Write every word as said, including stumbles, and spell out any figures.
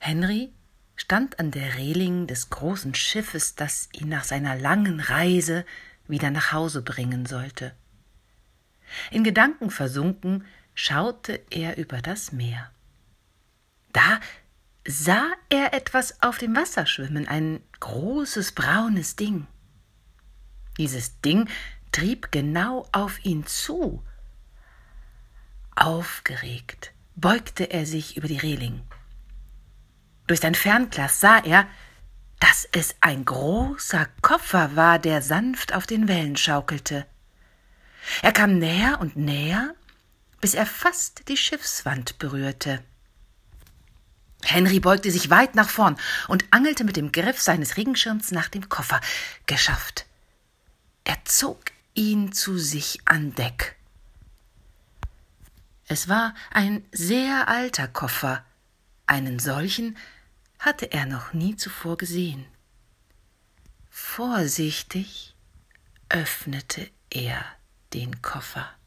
Henry stand an der Reling des großen Schiffes, das ihn nach seiner langen Reise wieder nach Hause bringen sollte. In Gedanken versunken schaute er über das Meer. Da sah er etwas auf dem Wasser schwimmen, ein großes braunes Ding. Dieses Ding trieb genau auf ihn zu. Aufgeregt beugte er sich über die Reling. Durch sein Fernglas sah er, dass es ein großer Koffer war, der sanft auf den Wellen schaukelte. Er kam näher und näher, bis er fast die Schiffswand berührte. Henry beugte sich weit nach vorn und angelte mit dem Griff seines Regenschirms nach dem Koffer. Geschafft. Er zog ihn zu sich an Deck. Es war ein sehr alter Koffer. Einen solchen hatte er noch nie zuvor gesehen. Vorsichtig öffnete er den Koffer.